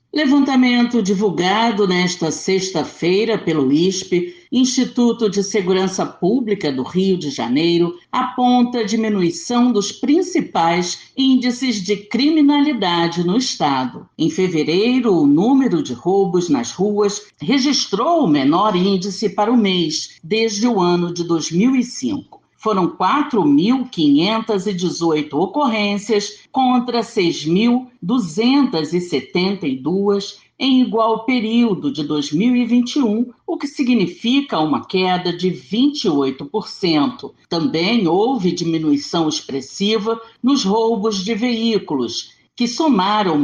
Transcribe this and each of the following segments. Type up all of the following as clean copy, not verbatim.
Levantamento divulgado nesta sexta-feira pelo ISP, Instituto de Segurança Pública do Rio de Janeiro, aponta diminuição dos principais índices de criminalidade no estado. Em fevereiro, o número de roubos nas ruas registrou o menor índice para o mês desde o ano de 2005. Foram 4.518 ocorrências contra 6.272 em igual período de 2021, o que significa uma queda de 28%. Também houve diminuição expressiva nos roubos de veículos, que somaram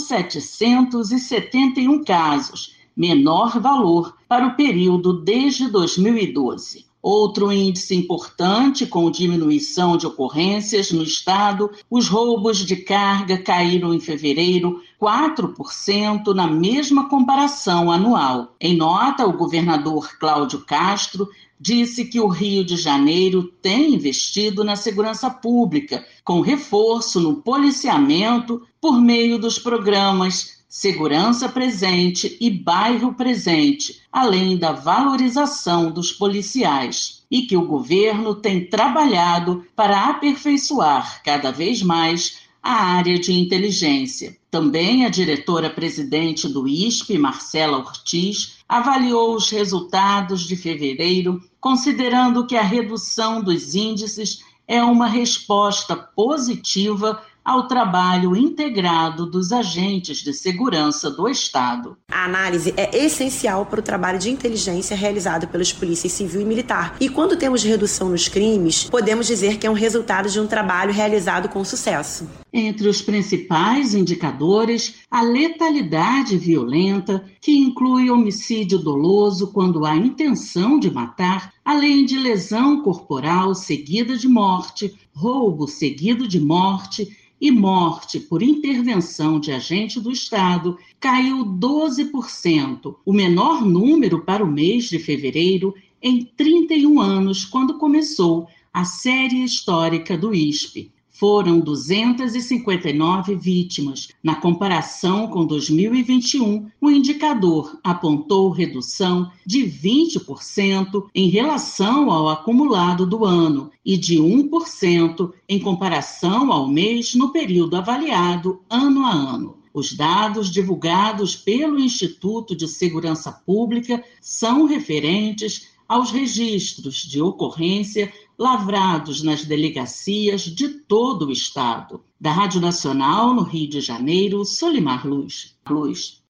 1.771 casos, menor valor para o período desde 2012. Outro índice importante com diminuição de ocorrências no estado, os roubos de carga caíram em fevereiro 4% na mesma comparação anual. Em nota, o governador Cláudio Castro disse que o Rio de Janeiro tem investido na segurança pública, com reforço no policiamento por meio dos programas Segurança Presente e Bairro Presente, além da valorização dos policiais, e que o governo tem trabalhado para aperfeiçoar cada vez mais a área de inteligência. Também a diretora-presidente do ISP, Marcela Ortiz, avaliou os resultados de fevereiro, considerando que a redução dos índices é uma resposta positiva ao trabalho integrado dos agentes de segurança do Estado. A análise é essencial para o trabalho de inteligência realizado pelas polícias civil e militar. E quando temos redução nos crimes, podemos dizer que é um resultado de um trabalho realizado com sucesso. Entre os principais indicadores, a letalidade violenta, que inclui homicídio doloso quando há intenção de matar, além de lesão corporal seguida de morte, roubo seguido de morte e morte por intervenção de agente do Estado, caiu 12%, o menor número para o mês de fevereiro em 31 anos, quando começou a série histórica do ISP. Foram 259 vítimas. Na comparação com 2021, o indicador apontou redução de 20% em relação ao acumulado do ano e de 1% em comparação ao mês no período avaliado ano a ano. Os dados divulgados pelo Instituto de Segurança Pública são referentes aos registros de ocorrência lavrados nas delegacias de todo o estado. Da Rádio Nacional, no Rio de Janeiro, Solimar Luz.